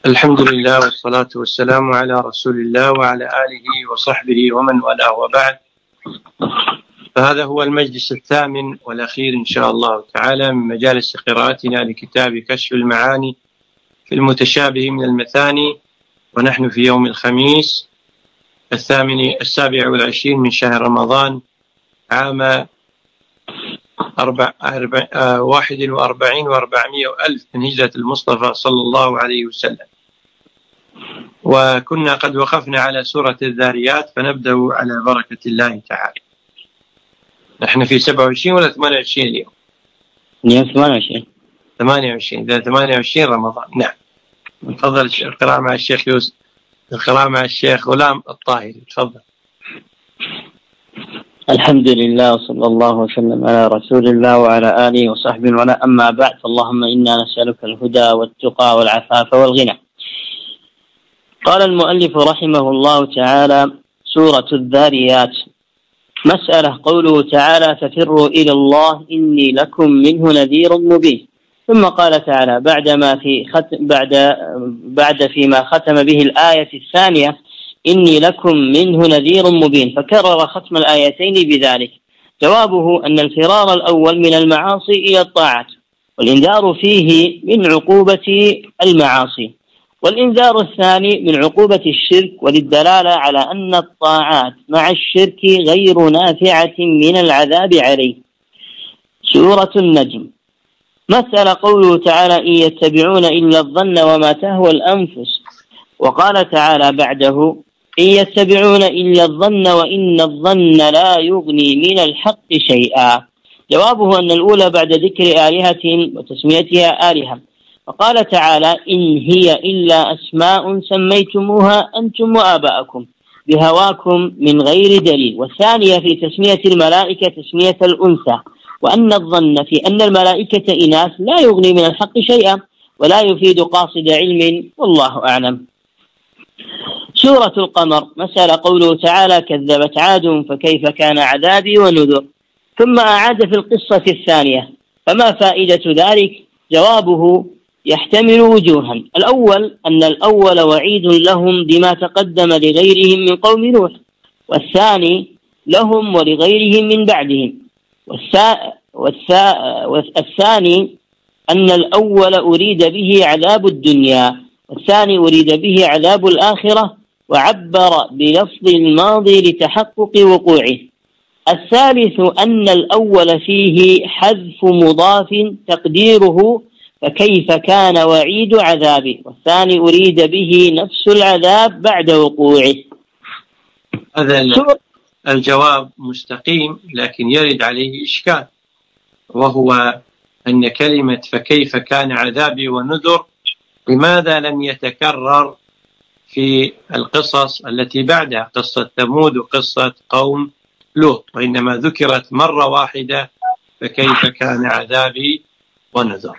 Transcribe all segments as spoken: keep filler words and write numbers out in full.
الحمد لله والصلاة والسلام على رسول الله وعلى آله وصحبه ومن والاه، وبعد. فهذا هو المجلس الثامن والأخير إن شاء الله تعالى من مجالس قراءتنا لكتاب كشف المعاني في المتشابه من المثاني، ونحن في يوم الخميس الثامن السابع والعشرين من شهر رمضان عام أربع أربع آه واحد وأربعين وأربعمائة وألف من هجرة المصطفى صلى الله عليه وسلم. وكنا قد وقفنا على سورة الذاريات، فنبدأ على بركة الله تعالى. نحن في سبعة وعشرين ولا ثمانية وعشرين اليوم؟ اليوم ثمانية وعشرين ثمانية وعشرين إذا ثمانية وعشرين رمضان. نعم. تفضل القراءة مع الشيخ يوسف، القراءة مع الشيخ غلام الطاهري. تفضل. الحمد لله وصلى الله وسلم على رسول الله وعلى آله وصحبه ولا أما بعد، اللهم إنا نسألك الهدى والتقى والعفاف والغنى. قال المؤلف رحمه الله تعالى: سورة الذاريات. مسألة: قوله تعالى: ففروا إلى الله إني لكم منه نذير مبين. ثم قال تعالى بعدما في ختم بعد بعد فيما ختم به الآية الثانية: إني لكم منه نذير مبين، فكرر ختم الآيتين بذلك. جوابه أن الفرار الأول من المعاصي إلى الطاعات، والإنذار فيه من عقوبة المعاصي، والإنذار الثاني من عقوبة الشرك، وللدلالة على أن الطاعات مع الشرك غير نافعة من العذاب عليه. سورة النجم. مسألة: قوله تعالى: إن يتبعون إلا الظن وما تهوى الأنفس. وقال تعالى بعده: إن يتبعون إلا الظن وإن الظن لا يغني من الحق شيئا. جوابه أن الأولى بعد ذكر آلهة وتسميتها آلهة، فقال تعالى: إن هي إلا أسماء سميتموها أنتم وآباءكم بهواكم من غير دليل. والثانية في تسمية الملائكة تسمية الأنثى، وأن الظن في أن الملائكة إناث لا يغني من الحق شيئا ولا يفيد قاصد علم، والله أعلم. سورة القمر. مسألة: قوله تعالى: كذبت عاد فكيف كان عذابي ونذر. ثم أعاد في القصة الثانية، فما فائدة ذلك؟ جوابه: يحتمل وجوها. الأول أن الأول وعيد لهم بما تقدم لغيرهم من قوم نوح، والثاني لهم ولغيرهم من بعدهم. والثا... والثا... والثاني أن الأول أريد به عذاب الدنيا، والثاني أريد به عذاب الآخرة، وعبر بلفظ الماضي لتحقق وقوعه. الثالث أن الأول فيه حذف مضاف تقديره فكيف كان وعيد عذابه، والثاني أريد به نفس العذاب بعد وقوعه. هذا الجواب مستقيم، لكن يرد عليه إشكال، وهو أن كلمة فكيف كان عذابي ونذر لماذا لم يتكرر في القصص التي بعدها، قصة ثمود وقصة قوم لوط، وإنما ذكرت مرة واحدة فكيف كان عذابي ونذر.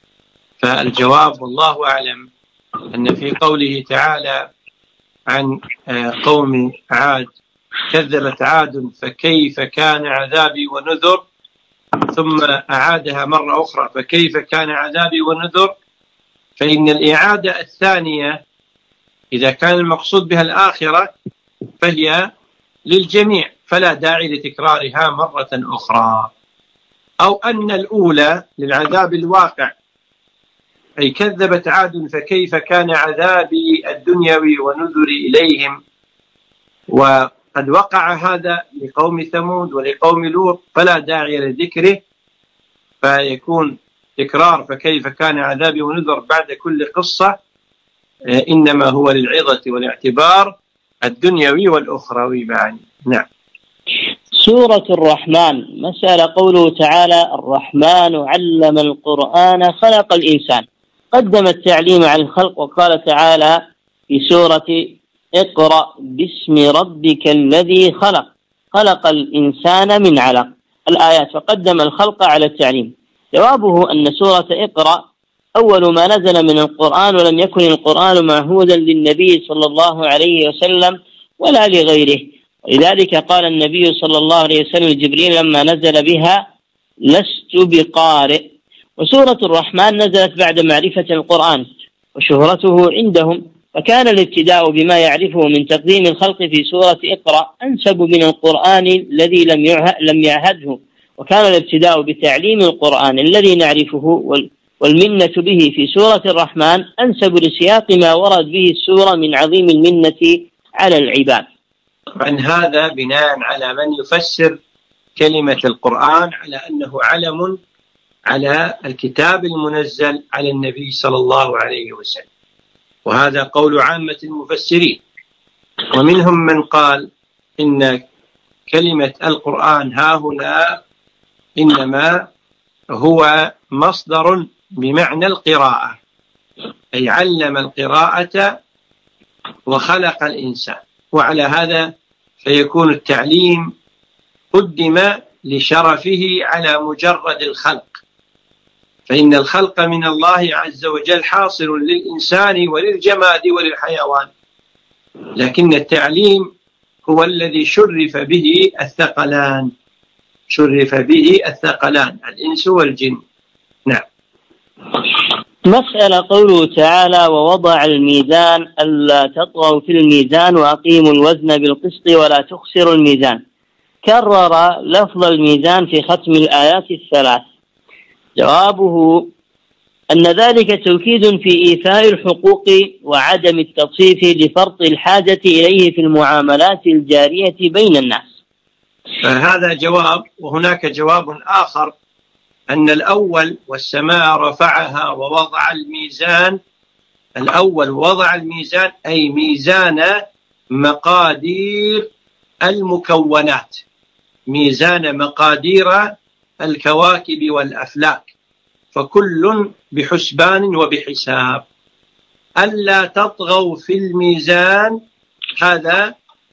فالجواب والله أعلم أن في قوله تعالى عن قوم عاد: كذبت عاد فكيف كان عذابي ونذر، ثم أعادها مرة أخرى فكيف كان عذابي ونذر، فإن الإعادة الثانية إذا كان المقصود بها الآخرة فهي للجميع، فلا داعي لتكرارها مرة أخرى. أو أن الأولى للعذاب الواقع، أي كذبت عاد فكيف كان عذابي الدنيوي ونذري إليهم، وقد وقع هذا لقوم ثمود ولقوم لوط، فلا داعي لذكره، فيكون تكرار فكيف كان عذابي ونذر بعد كل قصة إنما هو للعظة والاعتبار الدنيوي والأخروي معا. نعم. سورة الرحمن. مسألة: قوله تعالى: الرحمن علم القرآن خلق الإنسان. قدم التعليم على الخلق، وقال تعالى في سورة اقرأ باسم ربك الذي خلق خلق الإنسان من علق الآيات، فقدم الخلق على التعليم. جوابه أن سورة اقرأ أول ما نزل من القرآن، ولم يكن القرآن معهودا للنبي صلى الله عليه وسلم ولا لغيره، ولذلك قال النبي صلى الله عليه وسلم لجبريل لما نزل بها: لست بقارئ. وسورة الرحمن نزلت بعد معرفة القرآن، وشهرته عندهم، فكان الابتداء بما يعرفه من تقديم الخلق في سورة اقرأ أنسب من القرآن الذي لم يعهده، وكان الابتداء بتعليم القرآن الذي نعرفه والمنة به في سورة الرحمن أنسب لسياق ما ورد به السورة من عظيم المنة على العباد. عن هذا بناء على من يفسر كلمة القرآن على أنه علم على الكتاب المنزل على النبي صلى الله عليه وسلم، وهذا قول عامة المفسرين. ومنهم من قال إن كلمة القرآن ها هنا إنما هو مصدر بمعنى القراءة، أي علم القراءة وخلق الإنسان، وعلى هذا فيكون التعليم قدم لشرفه على مجرد الخلق، فإن الخلق من الله عز وجل حاصل للإنسان وللجماد وللحيوان، لكن التعليم هو الذي شرف به الثقلان شرف به الثقلان الإنس والجن. نعم. مسألة قوله تعالى ووضع الميزان ألا تطغوا في الميزان وأقيموا الوزن بالقسط ولا تخسروا الميزان، كرر لفظ الميزان في ختم الآيات الثلاث. جوابه أن ذلك توكيد في إيفاء الحقوق وعدم التطفيف لفرط الحاجة إليه في المعاملات الجارية بين الناس. هذا جواب. وهناك جواب آخر أن الأول والسماء رفعها ووضع الميزان، الأول وضع الميزان أي ميزان مقادير المكونات، ميزان مقادير الكواكب والأفلاك، فكل بحسبان وبحساب. ألا تطغوا في الميزان هذا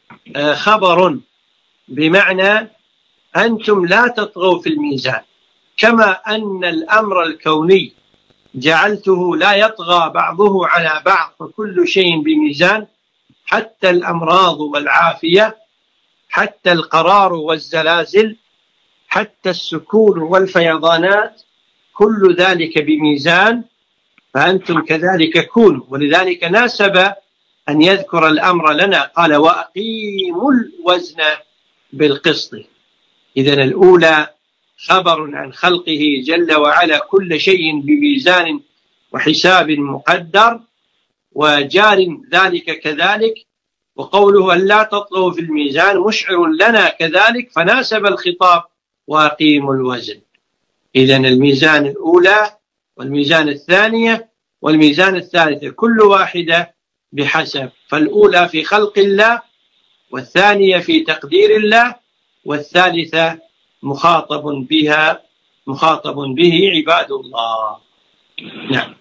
خبر بمعنى أنتم لا تطغوا في الميزان، كما أن الأمر الكوني جعلته لا يطغى بعضه على بعض، فكل شيء بميزان، حتى الأمراض والعافية، حتى القرار والزلازل، حتى السكون والفيضانات، كل ذلك بميزان، فأنتم كذلك كونوا. ولذلك ناسب أن يذكر الأمر لنا، قال وأقيموا الوزن بالقسط. إذن الأولى خبر عن خلقه جل وعلا كل شيء بميزان وحساب مقدر وجار ذلك كذلك، وقوله أن لا تطغوا في الميزان مشعر لنا كذلك، فناسب الخطاب وأقيموا الوزن. إذن الميزان الأولى والميزان الثانية والميزان الثالثة كل واحدة بحسب، فالأولى في خلق الله، والثانية في تقدير الله، والثالثة مخاطب بها مخاطب به عباد الله. نعم.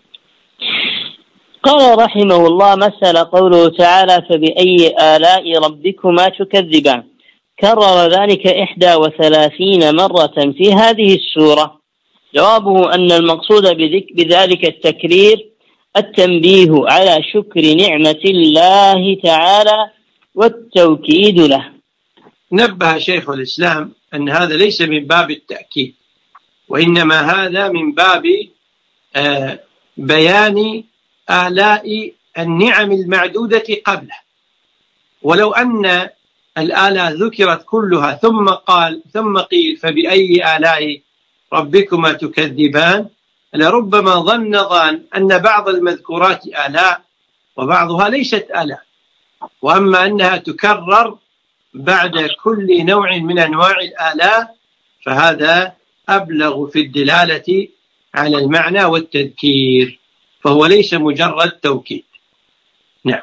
قال رحمه الله مسألة قوله تعالى فبأي آلاء ربكما تكذبان، كرر ذلك إحدى وثلاثين مرة في هذه السورة. جوابه أن المقصود بذلك التكرير التنبيه على شكر نعمة الله تعالى والتوكيد له. نبه شيخ الإسلام أن هذا ليس من باب التأكيد، وإنما هذا من باب آه بيان آلاء النعم المعدودة قبله. ولو أن الآلاء ذكرت كلها ثم قال ثم قيل فبأي آلاء ربكما تكذبان، لربما ظن ظان أن بعض المذكورات آلاء وبعضها ليست آلاء، وأما أنها تكرر بعد كل نوع من أنواع الآلاء فهذا أبلغ في الدلالة على المعنى والتذكير، فهو ليس مجرد توكيد. نعم.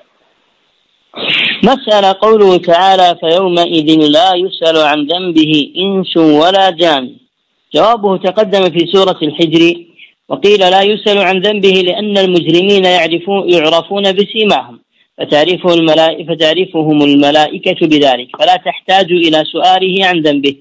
مسألة قوله تعالى فيومئذ لا يسأل عن ذنبه إنس ولا جان. جوابه تقدم في سورة الحجر، وقيل لا يسأل عن ذنبه لأن المجرمين يعرفون يعرفون بسيماهم فتعرفهم الملائكة, فتعرفهم الملائكة بذلك، فلا تحتاج إلى سؤاله عن ذنبه.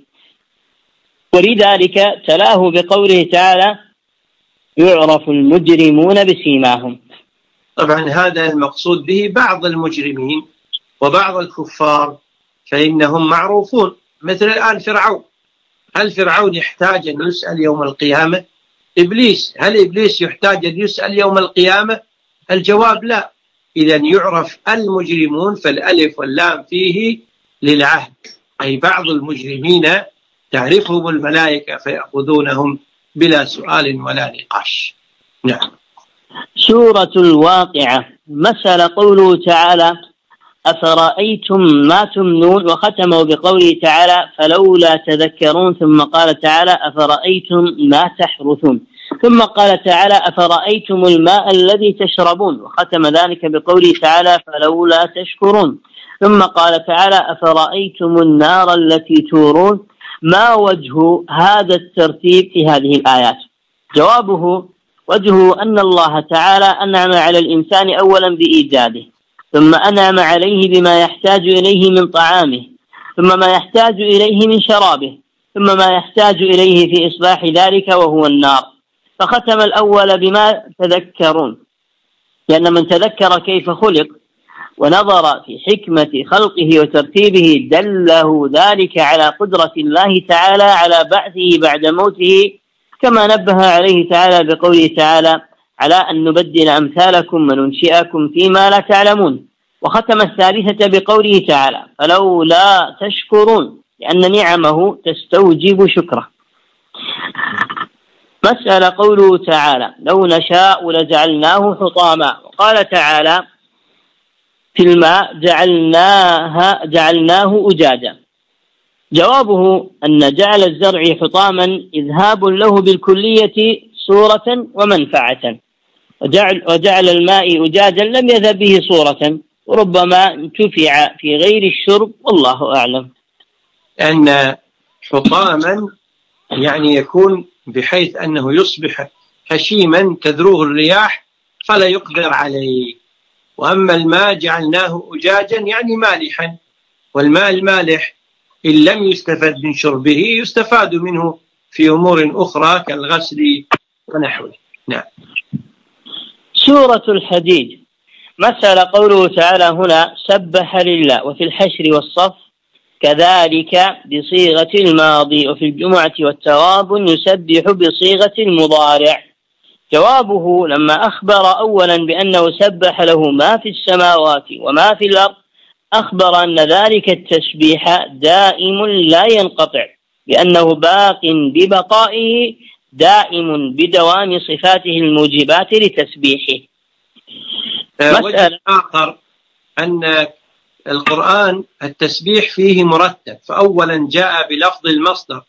ولذلك تلاه بقوله تعالى يعرف المجرمون بسيماهم. طبعا هذا المقصود به بعض المجرمين وبعض الكفار، فإنهم معروفون، مثل الآن فرعون. هل فرعون يحتاج أن يسأل يوم القيامة؟ إبليس، هل إبليس يحتاج أن يسأل يوم القيامة؟ الجواب لا. إذا يعرف المجرمون فالألف واللام فيه للعهد، أي بعض المجرمين تعرفهم الملائكة فيأخذونهم بلا سؤال ولا نقاش. نعم. سورة الواقعة. مثل قوله تعالى أفرأيتم ما تمنون، وختموا بقوله تعالى فلولا تذكرون، ثم قال تعالى أفرأيتم ما تحرثون، ثم قال تعالى أفرأيتم الماء الذي تشربون، وختم ذلك بقوله تعالى فلولا تشكرون، ثم قال تعالى أفرأيتم النار التي تورون. ما وجه هذا الترتيب في هذه الآيات؟ جوابه وجهه أن الله تعالى أنعم على الإنسان أولا بإيجاده، ثم أنعم عليه بما يحتاج إليه من طعامه، ثم ما يحتاج إليه من شرابه، ثم ما يحتاج إليه في إصلاح ذلك وهو النار. فختم الأول بما تذكرون، لأن من تذكر كيف خلق ونظر في حكمة خلقه وترتيبه دله ذلك على قدرة الله تعالى على بعثه بعد موته، كما نبه عليه تعالى بقوله تعالى على أن نبدل أمثالكم وننشئكم فيما لا تعلمون. وختم الثالثة بقوله تعالى فلولا تشكرون، لأن نعمه تستوجب شكره. مسألة قوله تعالى لو نشاء لجعلناه حطاما، وقال تعالى في الماء جعلناها جعلناه أجاجا. جوابه أن جعل الزرع حطاما إذهاب له بالكلية صورة ومنفعة، وجعل, وجعل الماء أجاجا لم يذهب به صورة، وربما انتفع في غير الشرب، والله أعلم. أن حطاما يعني يكون بحيث أنه يصبح هشيما تذروه الرياح فلا يقدر عليه. وأما الماء جعلناه أجاجا يعني مالحا، والماء المالح إن لم يستفد من شربه يستفاد منه في أمور أخرى كالغسل ونحوه. نعم. سورة الحديد. مثل قوله تعالى هنا سبح لله، وفي الحشر والصف كذلك بصيغة الماضي، وفي الجمعة والتغابن يسبح بصيغة المضارع. جوابه لما أخبر أولا بأنه سبح له ما في السماوات وما في الأرض، أخبر أن ذلك التسبيح دائم لا ينقطع، لأنه باق ببقائه دائم بدوام صفاته الموجبات لتسبيحه. مسألة آخر أن القرآن التسبيح فيه مرتب، فأولا جاء بلفظ المصدر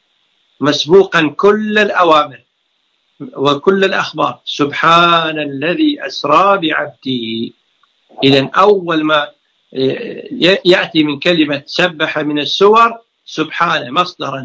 مسبوقا كل الأوامر وكل الأخبار، سبحان الذي أسرى بعبده. إذن أول ما يأتي من كلمة سبح من السور سبحان مصدرا،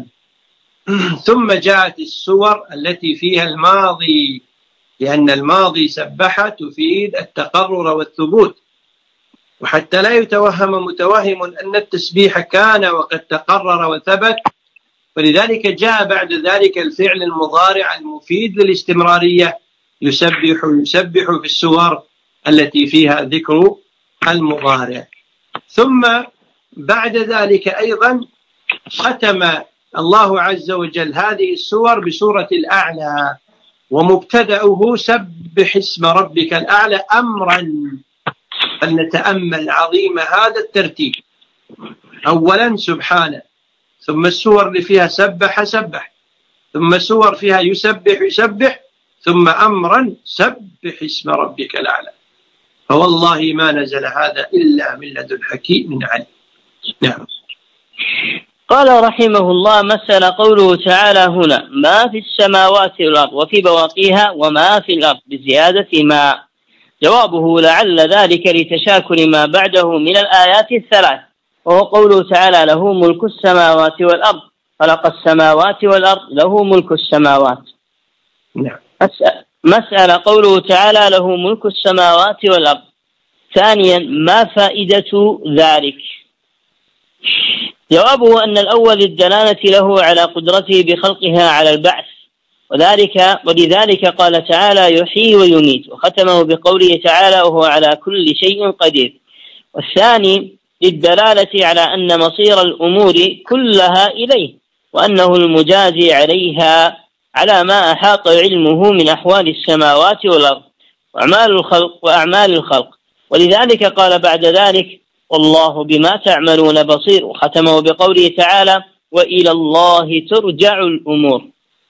ثم جاءت السور التي فيها الماضي، لأن الماضي سبح تفيد التقرر والثبوت، وحتى لا يتوهم متوهم أن التسبيح كان وقد تقرر وثبت، ولذلك جاء بعد ذلك الفعل المضارع المفيد للاستمرارية يسبح يسبح في السور التي فيها ذكر المضارع. ثم بعد ذلك أيضا ختم الله عز وجل هذه السور بسورة الأعلى، ومبتدأه سبح اسم ربك الأعلى أمرا. فلنتأمل عظيم هذا الترتيب، أولا سبحانه، ثم السور اللي فيها سبح سبح، ثم سور فيها يسبح يسبح، ثم أمرا سبح اسم ربك الأعلى. فوالله ما نزل هذا إلا من لدن حكيم عليم. نعم. قال رحمه الله مثل قوله تعالى هنا ما في السماوات والأرض، وفي بواقيها وما في الأرض بزيادة ما. جوابه لعل ذلك لتشاكل ما بعده من الآيات الثلاث، وهو قوله تعالى له ملك السماوات والأرض، خلق السماوات والأرض، له ملك السماوات. نعم. مسألة قوله تعالى له ملك السماوات والأرض. ثانيا ما فائدة ذلك؟ جوابه أن الأول الدلالة له على قدرته بخلقها على البعث، وذلك ولذلك قال تعالى يحيي ويميت، وختمه بقوله تعالى وهو على كل شيء قدير. والثاني للدلالة على أن مصير الأمور كلها إليه، وأنه المجازي عليها على ما أحاط علمه من أحوال السماوات والأرض، وأعمال الخلق وأعمال الخلق. ولذلك قال بعد ذلك: والله بما تعملون بصير، وختمه بقوله تعالى: وإلى الله ترجع الأمور.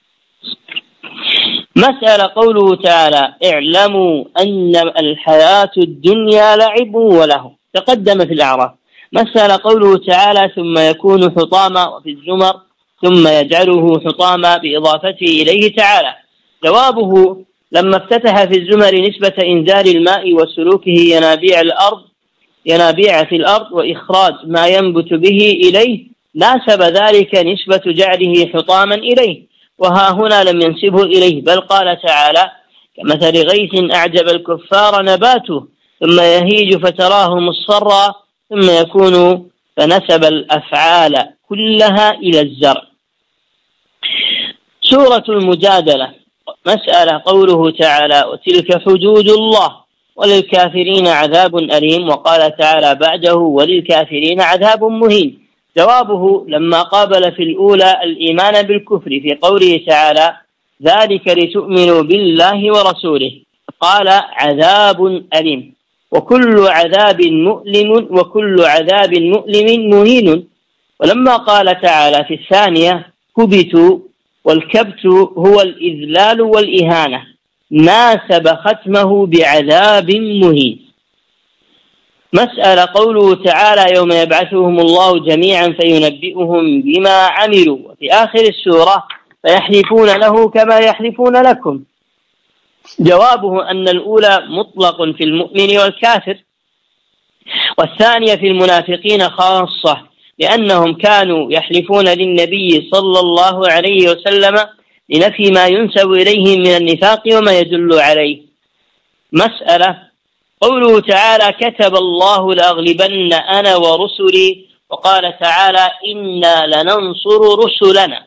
مسألة قوله تعالى: اعلموا أن الحياة الدنيا لعب وله، تقدم في الأعراف. مسألة قوله تعالى: ثم يكون حطاما، وفي الزمر: ثم يجعله حطاما بإضافته إليه تعالى. جوابه: لما افتتح في الزمر نسبة إنزال الماء وسلوكه ينابيع الأرض ينابيع في الأرض وإخراج ما ينبت به إليه، ناسب ذلك نسبة جعله حطاما إليه، وها هنا لم ينسبه إليه، بل قال تعالى: كمثل غيث أعجب الكفار نباته ثم يهيج فتراه مصفرا ثم يكون، فنسب الأفعال كلها إلى الزرع. سورة المجادلة. مسألة قوله تعالى: وتلك حدود الله وللكافرين عذاب أليم، وقال تعالى بعده: وللكافرين عذاب مهين. جوابه: لما قابل في الأولى الإيمان بالكفر في قوله تعالى: ذلك لتؤمنوا بالله ورسوله، قال: عذاب أليم، وكل عذاب مؤلم وكل عذاب مؤلم مهين. ولما قال تعالى في الثانية: كبتوا، والكبت هو الإذلال والإهانة، ناسب ختمه بعذاب مهين. مسألة قوله تعالى: يوم يبعثهم الله جميعا فينبئهم بما عملوا، وفي آخر السورة: فيحلفون له كما يحلفون لكم. جوابه: أن الأولى مطلق في المؤمن والكافر، والثانية في المنافقين خاصة، لأنهم كانوا يحلفون للنبي صلى الله عليه وسلم لنفي ما ينسب إليه من النفاق وما يدل عليه. مسألة قوله تعالى: كتب الله لأغلبن أنا ورسلي، وقال تعالى: إنا لننصر رسلنا.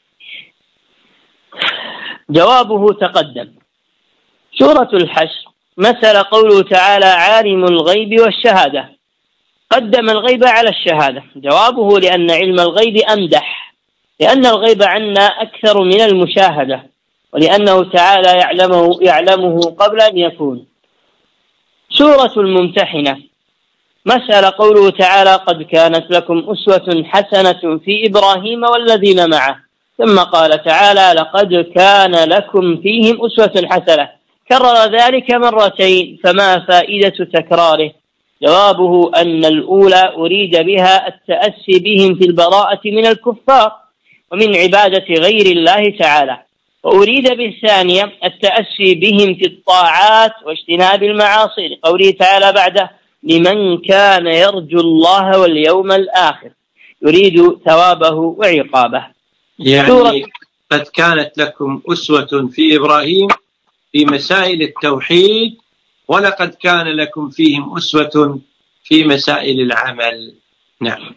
جوابه تقدم. سورة الحشر. مسألة قوله تعالى: عالم الغيب والشهادة، قدم الغيب على الشهادة. جوابه: لأن علم الغيب أمدح، لأن الغيب عنا أكثر من المشاهدة، ولأنه تعالى يعلمه, يعلمه قبل أن يكون. سورة الممتحنة. مسألة قوله تعالى: قد كانت لكم أسوة حسنة في إبراهيم والذين معه، ثم قال تعالى: لقد كان لكم فيهم أسوة حسنة، كرر ذلك مرتين، فما فائدة تكراره؟ جوابه: أن الأولى أريد بها التأسي بهم في البراءة من الكفار ومن عبادة غير الله تعالى، وأريد بالثانية التأسي بهم في الطاعات واجتناب المعاصي، لقوله تعالى بعده: لمن كان يرجو الله واليوم الآخر، يريد ثوابه وعقابه. يعني قد كانت لكم أسوة في إبراهيم في مسائل التوحيد، ولقد كان لكم فيهم أسوة في مسائل العمل. نعم.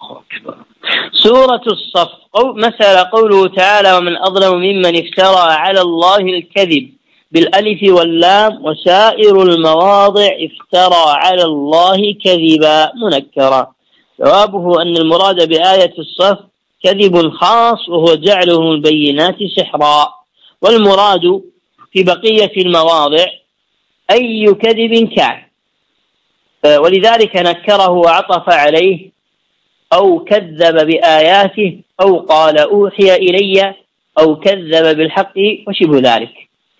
سورة الصف. مسألة قوله تعالى: ومن أظلم ممن افترى على الله الكذب، بالألف واللام، وسائر المواضع افترى على الله كذبا منكرا. جوابه: أن المراد بآية الصف كذب خاص، وهو جعله البينات سحرا، والمراد في بقية المواضع أي كذب كان، ولذلك نكره وعطف عليه: أو كذب بآياته، أو قال أوحي إلي، أو كذب بالحق، وشبه ذلك.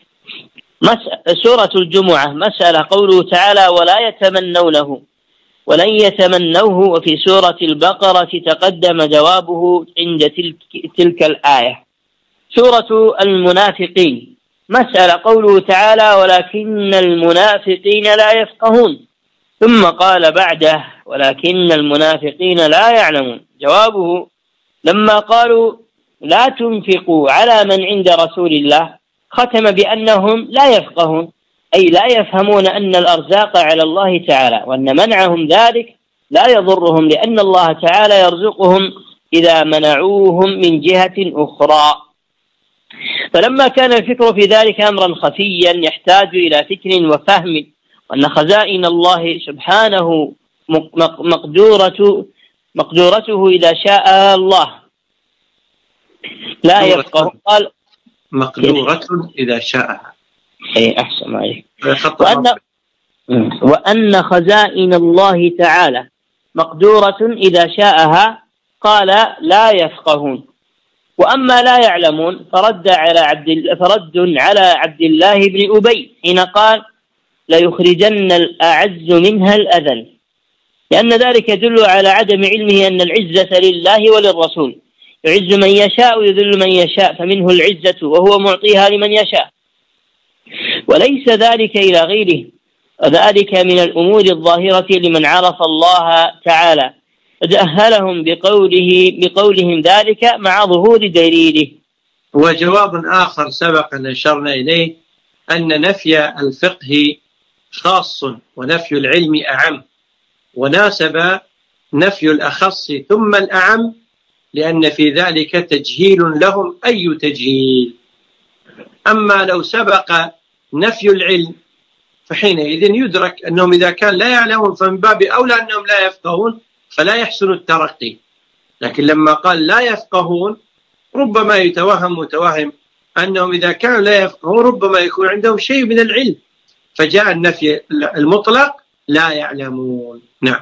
سورة الجمعة. مسألة قوله تعالى: ولا يتمنونه، ولن يتمنوه، وفي سورة البقرة تقدم جوابه عند تلك, تلك الآية. سورة المنافقين. مسألة قوله تعالى: ولكن المنافقين لا يفقهون، ثم قال بعده: ولكن المنافقين لا يعلمون. جوابه: لما قالوا لا تنفقوا على من عند رسول الله، ختم بأنهم لا يفقهون، أي لا يفهمون أن الأرزاق على الله تعالى، وأن منعهم ذلك لا يضرهم، لأن الله تعالى يرزقهم إذا منعوهم من جهة أخرى. فلما كان الفكر في ذلك أمرا خفيا يحتاج إلى فكر وفهم، وأن خزائن الله سبحانه مقدورة مقدورته إذا شاء الله لا يفقه، قال مقدورة إذا شاء. أي أحسن عليك. وأن, وأن خزائن الله تعالى مقدورة إذا شاءها قال لا يفقهون. وأما لا يعلمون فرد على عبد فرد على عبد الله بن أبي حين قال ليخرجن الأعز منها الأذل، لأن ذلك يدل على عدم علمه أن العزة لله وللرسول، يعز من يشاء ويذل من يشاء، فمنه العزة وهو معطيها لمن يشاء، وليس ذلك إلى غيره، وذلك من الأمور الظاهرة لمن عرف الله تعالى، فتأهلهم بقوله بقولهم ذلك مع ظهور دليله. وجواب آخر سبق أن أشرنا إليه أن نفي الفقه خاص ونفي العلم أعم، وناسب نفي الأخص ثم الأعم، لأن في ذلك تجهيل لهم أي تجهيل. أما لو سبق نفي العلم فحينئذ يدرك أنهم إذا كان لا يعلمون فمن باب أولى أنهم لا يفقهون فلا يحسن الترقي، لكن لما قال لا يفقهون ربما يتوهم متوهم أنهم إذا كانوا لا يفقهون ربما يكون عندهم شيء من العلم، فجاء النفي المطلق لا يعلمون. نعم.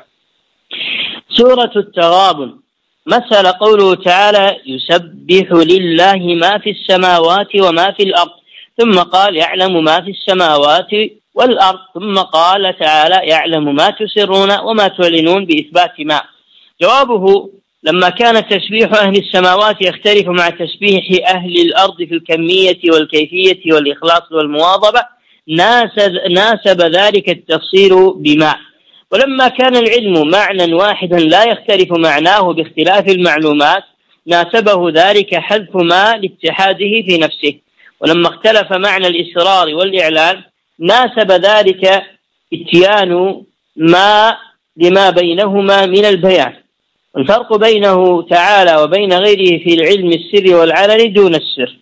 سورة التغابن. مثل قوله تعالى يسبح لله ما في السماوات وما في الأرض، ثم قال يعلم ما في السماوات والأرض، ثم قال تعالى يعلم ما تسرون وما تعلنون بإثبات ما. جوابه لما كان تسبيح أهل السماوات يختلف مع تسبيح أهل الأرض في الكمية والكيفية والإخلاص والمواظبة ناسب, ناسب ذلك التفصيل بما. ولما كان العلم معنى واحدا لا يختلف معناه باختلاف المعلومات ناسبه ذلك حذف ما لاتحاده في نفسه. ولما اختلف معنى الإسرار والإعلان ناسب ذلك اتيان ما لما بينهما من البيان. الفرق بينه تعالى وبين غيره في العلم السر والعلن دون السر.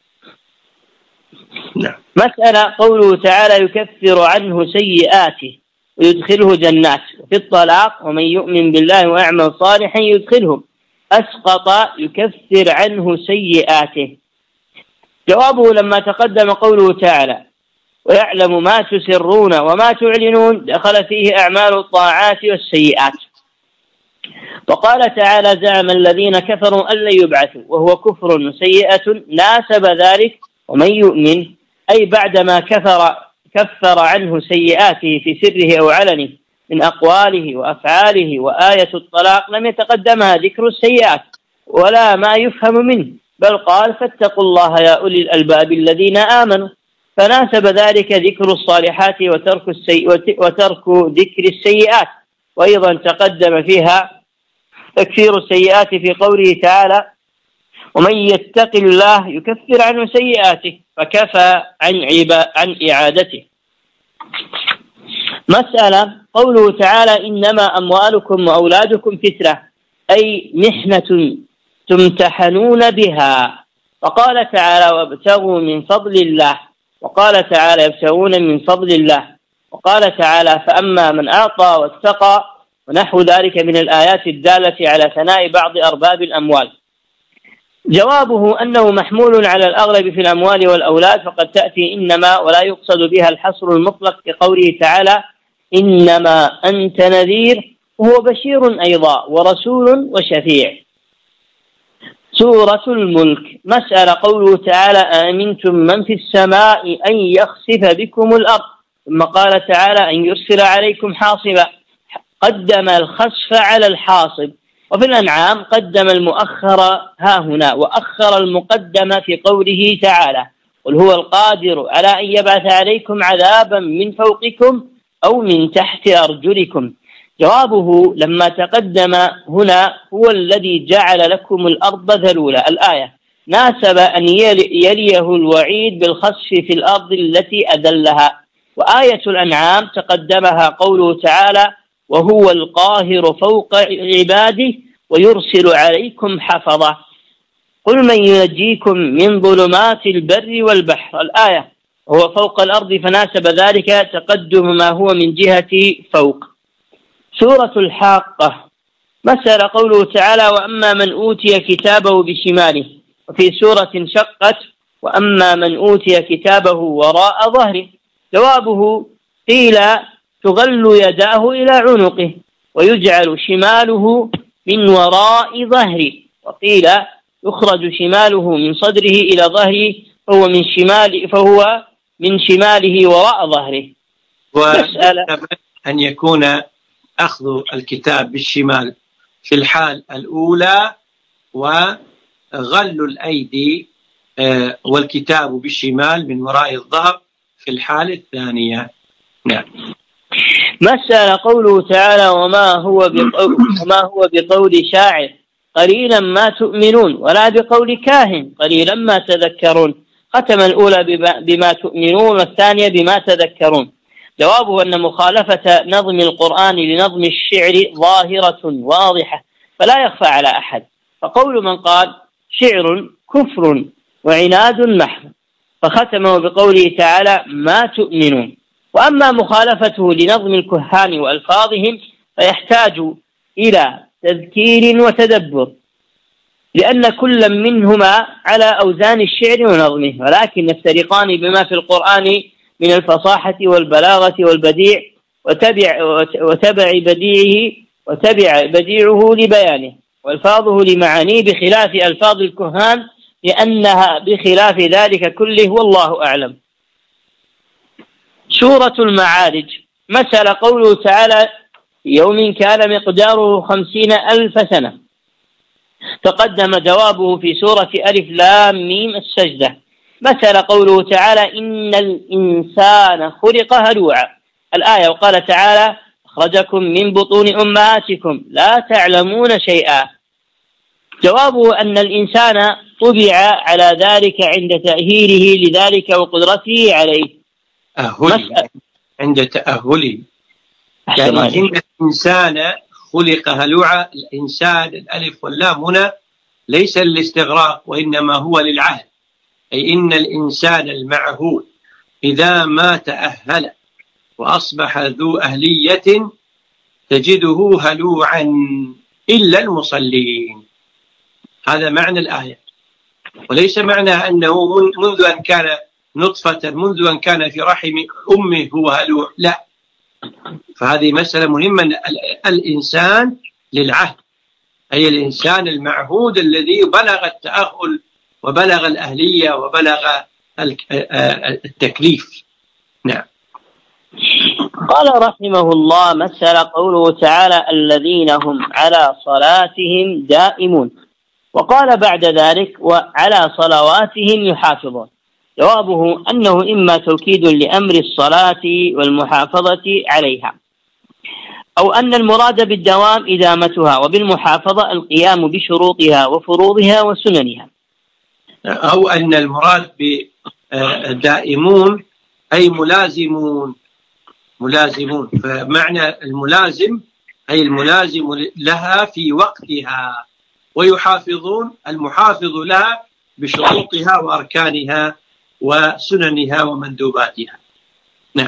مسألة قوله تعالى يكفر عنه سيئاته ويدخله جنات، وفي الطلاق ومن يؤمن بالله ويعمل صالحا يدخله أسقط يكفر عنه سيئاته. جوابه لما تقدم قوله تعالى ويعلم ما تسرون وما تعلنون دخل فيه أعمال الطاعات والسيئات. وقال تعالى زعم الذين كفروا أن لن يبعثوا وهو كفر وسيئة ناسب ذلك ومن يؤمن، أي بعدما كفر كفر عنه سيئاته في سره أو علنه من أقواله وأفعاله. وآية الطلاق لم يتقدمها ذكر السيئات ولا ما يفهم منه، بل قال فاتقوا الله يا أولي الألباب الذين آمنوا، فناسب ذلك ذكر الصالحات وترك, السي... وترك ذكر السيئات. وأيضا تقدم فيها تكفير السيئات في قوله تعالى ومن يتق الله يكفر عنه سيئاته فكفى عن, عبا... عن إعادته. مسألة قوله تعالى إنما أموالكم وأولادكم فتنة، أي محنة تمتحنون بها. وقال تعالى وابتغوا من فضل الله، وقال تعالى يبتغون من فضل الله، وقال تعالى فأما من أعطى واتقى، ونحو ذلك من الآيات الدالة على ثناء بعض أرباب الأموال. جوابه أنه محمول على الأغلب في الأموال والأولاد، فقد تأتي إنما ولا يقصد بها الحصر المطلق كقوله تعالى إنما أنت نذير وهو بشير أيضا ورسول وشفيع. سورة الملك. مسألة قوله تعالى آمنتم من في السماء أن يخسف بكم الأرض، ثم قال تعالى أن يرسل عليكم حاصبا، قدم الخسف على الحاصب. وفي الأنعام قدم المؤخر ها هنا وأخر المقدم في قوله تعالى قل هو القادر على أن يبعث عليكم عذابا من فوقكم أو من تحت أرجلكم. جوابه لما تقدم هنا هو الذي جعل لكم الأرض ذلولا الآية، ناسب أن يليه الوعيد بالخسف في الأرض التي أذلها. وآية الأنعام تقدمها قوله تعالى وهو القاهر فوق عباده ويرسل عليكم حفظة. قل من ينجيكم من ظلمات البر والبحر الآية، وهو فوق الأرض فناسب ذلك تقدم ما هو من جهة فوق. سورة الحاقة. مسألة قوله تعالى وأما من أوتي كتابه بشماله، وفي سورة شقت وأما من أوتي كتابه وراء ظهره. جوابه: قيل تغل يداه إلى عنقه ويجعل شماله من وراء ظهره، وقيل يخرج شماله من صدره إلى ظهره فهو من شمال فهو من شماله وراء ظهره. ومسألة أن يكون أخذ الكتاب بالشمال في الحال الأولى، وغل الأيدي والكتاب بالشمال من وراء الظهر في الحالة الثانية. نعم. مسألة قوله تعالى: وما هو بقول, وما هو بقول شاعر قليلا ما تؤمنون، ولا بقول كاهن قليلا ما تذكرون. ختم الأولى بما تؤمنون والثانية بما تذكرون. جوابه أن مخالفة نظم القرآن لنظم الشعر ظاهرة واضحة فلا يخفى على أحد، فقول من قال شعر كفر وعناد محض، فختمه بقوله تعالى: ما تؤمنون. وأما مخالفته لنظم الكهان وألفاظهم فيحتاج إلى تذكير وتدبر، لأن كل منهما على أوزان الشعر ونظمه، ولكن يفترقان بما في القرآن من الفصاحة والبلاغة والبديع، وتبع, وتبع بديعه وتبع بديعه لبيانه، والفاظه لمعانيه، بخلاف ألفاظ الكهان لأنها بخلاف ذلك كله، والله أعلم. سورة المعارج. مثل قوله تعالى: يوم كان مقداره خمسين ألف سنة. تقدم جوابه في سورة ألف لام ميم السجدة. مثل قوله تعالى: إن الإنسان خلق هلوعا الآية. وقال تعالى: أخرجكم من بطون أمهاتكم لا تعلمون شيئا. جوابه أن الإنسان طبع على ذلك عند تأهيله لذلك وقدرته عليه. أهلي عند تأهله، يعني إن الإنسان خلق هلوعا. الإنسان الألف واللام هنا ليس للاستغراق وإنما هو للعهد، أي إن الإنسان المعهود إذا ما تأهل وأصبح ذو أهلية تجده هلوعا إلا المصلين. هذا معنى الآية، وليس معنى أنه منذ أن كان نطفة منذ أن كان في رحم أمه هو هلوع، لا. فهذه مسألة مهمة. الإنسان للعهد، أي الإنسان المعهود الذي بلغ التأهل وبلغ الأهلية وبلغ التكليف. نعم. قال رحمه الله: مثل قوله تعالى: الذين هم على صلاتهم دائمون. وقال بعد ذلك: وعلى صلواتهم يحافظون. جوابه أنه إما توكيد لأمر الصلاة والمحافظة عليها، أو أن المراد بالدوام إدامتها، وبالمحافظة القيام بشروطها وفروضها وسننها، أو أن المراد بالدائمون أي ملازمون ملازمون فمعنى الملازم أي الملازم لها في وقتها، ويحافظون المحافظ لها بشروطها وأركانها وسننها ومندوباتها. نعم.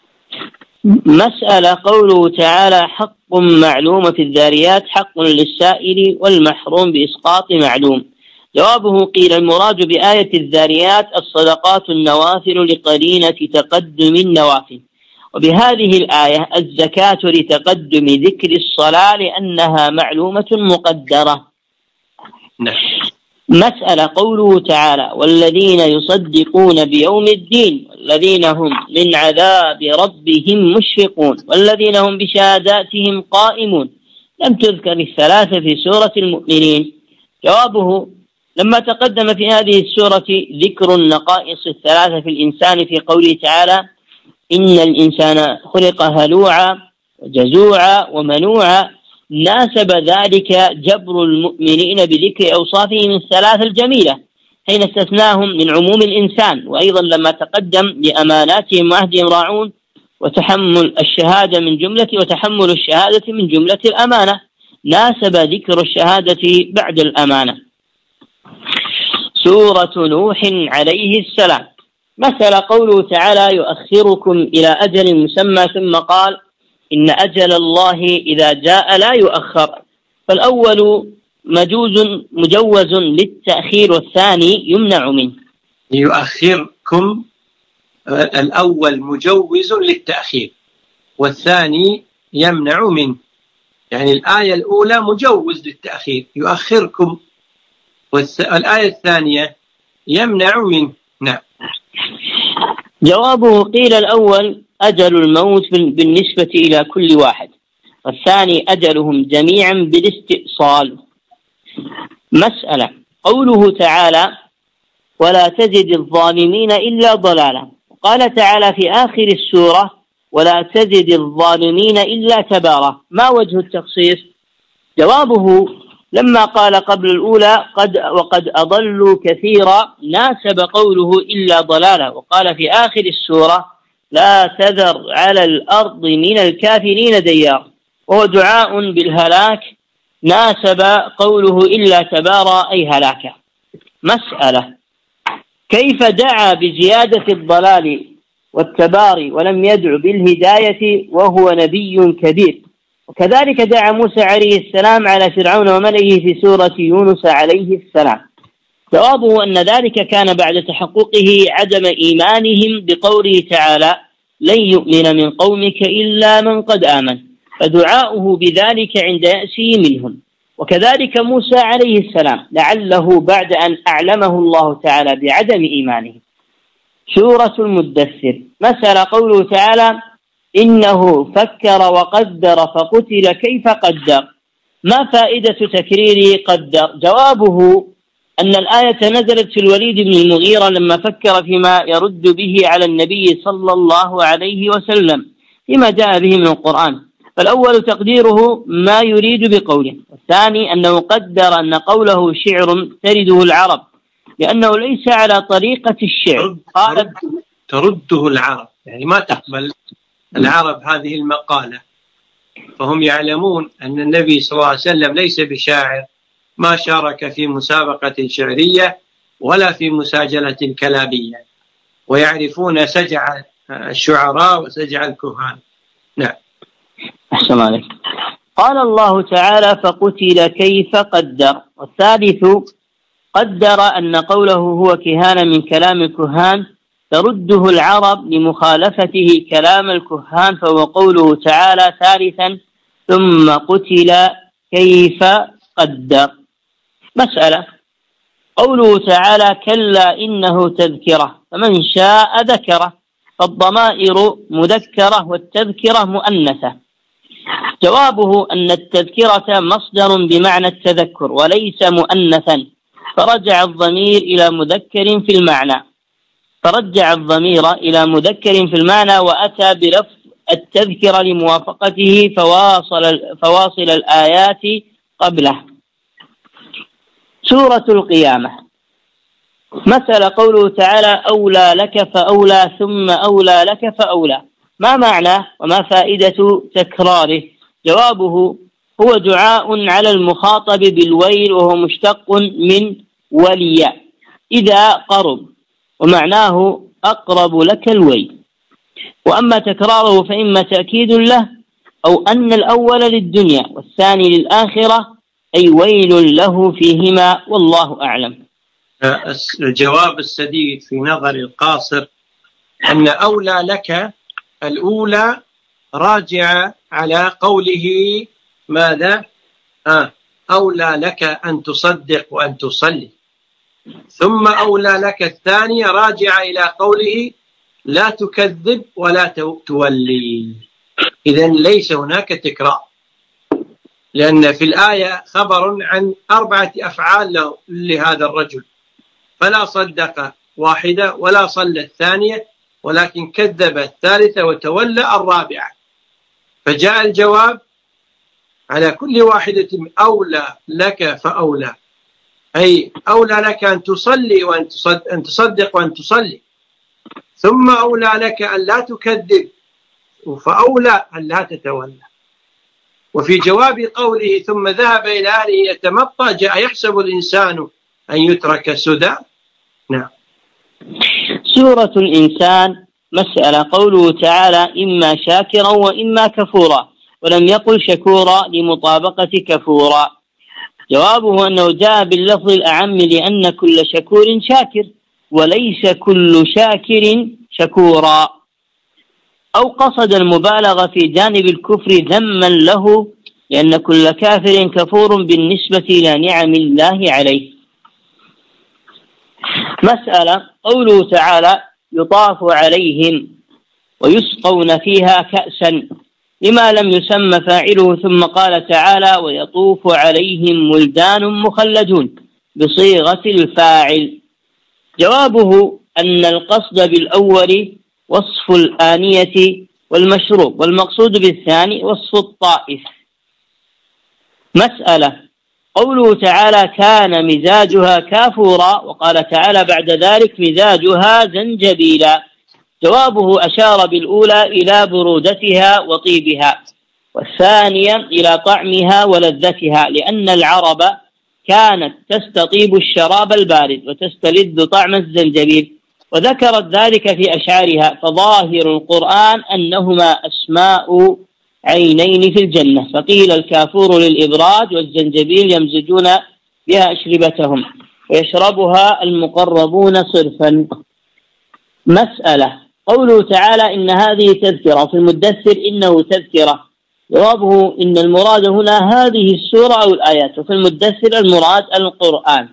مسألة قوله تعالى: حق معلوم في الذاريات حق للسائل والمحروم بإسقاط معلوم. جوابه: قيل المراد بآية الذاريات الصدقات النوافل لقرينة تقدم النوافل، وبهذه الآية الزكاة لتقدم ذكر الصلاة لأنها معلومة مقدرة. نعم. مسألة قوله تعالى: والذين يصدقون بيوم الدين والذين هم من عذاب ربهم مشفقون والذين هم بشهاداتهم قائمون. لم تذكر الثلاثة في سورة المؤمنين. جوابه: لما تقدم في هذه السورة ذكر النقائص الثلاثة في الإنسان في قوله تعالى: إن الإنسان خلق هلوعا وجزوعا ومنوعا، ناسب ذلك جبر المؤمنين بذكر أوصافهم الثلاثة الجميلة حين استثناهم من عموم الإنسان. وأيضا لما تقدم لأماناتهم وعهدهم راعون، وتحمل الشهادة من جملة وتحمل الشهادة من جملة الأمانة، ناسب ذكر الشهادة بعد الأمانة. سورة نوح عليه السلام. مثل قوله تعالى: يؤخركم إلى أجل مسمى، ثم قال: إن أجل الله إذا جاء لا يؤخر. فالأول مجوز مجوز للتأخير، والثاني يمنع منه. يؤخركم الأول مجوز للتأخير والثاني يمنع منه، يعني الآية الأولى مجوز للتأخير يؤخركم، والآية الثانية يمنع منه. نعم. جوابه قيل الأول أجل الموت بالنسبة إلى كل واحد، والثاني أجلهم جميعا بالاستئصال. مسألة، قوله تعالى ولا تزد الظالمين إلا ضلالا، قال تعالى في آخر السورة ولا تزد الظالمين إلا تبارا، ما وجه التخصيص؟ جوابه لما قال قبل الأولى قد وقد أضلوا كثيرا ناسب قوله إلا ضلالا، وقال في آخر السورة لا تذر على الأرض من الكافرين ديار، وهو دعاء بالهلاك، ناسب قوله إلا تبارا أي هلاكا. مسألة، كيف دعا بزيادة الضلال والتباري ولم يدع بالهداية وهو نبي كبير؟ وكذلك دعا موسى عليه السلام على فرعون وملئه في سورة يونس عليه السلام. جوابه أن ذلك كان بعد تحققه عدم إيمانهم بقوله تعالى لن يؤمن من قومك إلا من قد آمن، فدعاؤه بذلك عند يأسه منهم. وكذلك موسى عليه السلام لعله بعد أن أعلمه الله تعالى بعدم إيمانه. سورة المدثر. مسألة، قوله تعالى إنه فكر وقدر فقتل كيف قدر، ما فائدة تكرير قدر؟ جوابه أن الآية نزلت في الوليد بن المغيرة لما فكر فيما يرد به على النبي صلى الله عليه وسلم فيما جاء به من القرآن، فالأول تقديره ما يريد بقوله، والثاني أنه قدر أن قوله شعر ترده العرب لأنه ليس على طريقة الشعر. قال ترده العرب، يعني ما تقبل العرب هذه المقالة، فهم يعلمون أن النبي صلى الله عليه وسلم ليس بشاعر، ما شارك في مسابقة شعرية ولا في مساجلة كلامية، ويعرفون سجع الشعراء وسجع الكهان. نعم. أحسن عليك. قال الله تعالى فقتل كيف قدر، والثالث قدر أن قوله هو كهان من كلام الكهان ترده العرب لمخالفته كلام الكهان، فهو قوله تعالى ثالثا ثم قتل كيف قدر. مسألة، قوله تعالى كلا إنه تذكرة فمن شاء ذكره، فالضمائر مذكرة والتذكرة مؤنثة. جوابه أن التذكرة مصدر بمعنى التذكر وليس مؤنثا، فرجع الضمير إلى مذكر في المعنى فرجع الضمير إلى مذكر في المعنى وأتى بلفظ التذكرة لموافقته فواصل, فواصل الآيات قبله. سورة القيامة. مثل قوله تعالى أولى لك فأولى ثم أولى لك فأولى، ما معنى وما فائدة تكراره؟ جوابه هو دعاء على المخاطب بالويل، وهو مشتق من ولي إذا قرب، ومعناه أقرب لك الويل. وأما تكراره فإما تأكيد له أو أن الأول للدنيا والثاني للآخرة، أي ويل له فيهما، والله أعلم. الجواب السديد في نظر القاصر أن أولى لك الأولى راجع على قوله ماذا؟ آه أولى لك أن تصدق وأن تصلي، ثم أولى لك الثانية راجع إلى قوله لا تكذب ولا تولي. إذن ليس هناك تكرار، لأن في الآية خبر عن أربعة أفعال له لهذا الرجل، فلا صدق واحدة ولا صلى الثانية، ولكن كذب الثالثة وتولى الرابعة، فجاء الجواب على كل واحدة أولى لك فأولى، أي أولى لك أن تصلي وأن تصدق, أن تصدق وأن تصلي، ثم أولى لك أن لا تكذب، فأولى أن لا تتولى. وفي جواب قوله ثم ذهب إلى أهله يتمطى جاء يحسب الإنسان أن يترك سدى. نعم. سورة الإنسان. مسألة، قوله تعالى إما شاكرا وإما كفورا، ولم يقل شكورا لمطابقة كفورا. جوابه أنه جاء باللفظ الأعم لأن كل شكور شاكر، وليس كل شاكر شكورا، أو قصد المبالغة في جانب الكفر ذما له، لأن كل كافر كفور بالنسبة إلى نعم الله عليه. مسألة قوله تعالى يطاف عليهم ويسقون فيها كأسا، لما لم يسمى فاعله ثم قال تعالى ويطوف عليهم ولدان مخلدون بصيغة الفاعل؟ جوابه أن القصد بالأول وصف الآنية والمشروب، والمقصود بالثاني وصف الطائف. مسألة قوله تعالى كان مزاجها كافورا، وقال تعالى بعد ذلك مزاجها زنجبيلا. جوابه أشار بالأولى إلى برودتها وطيبها، والثانية إلى طعمها ولذتها، لأن العرب كانت تستطيب الشراب البارد وتستلذ طعم الزنجبيل، وذكرت ذلك في أشعارها. فظاهر القرآن أنهما أسماء عينين في الجنة، فقيل الكافور للإبراد والزنجبيل يمزجون بها أشربتهم ويشربها المقربون صرفا. مسألة قوله تعالى إن هذه تذكرة، في المدثر إنه تذكرة، جوابه إن المراد هنا هذه السورة أو الآيات، وفي المدثر المراد القرآن.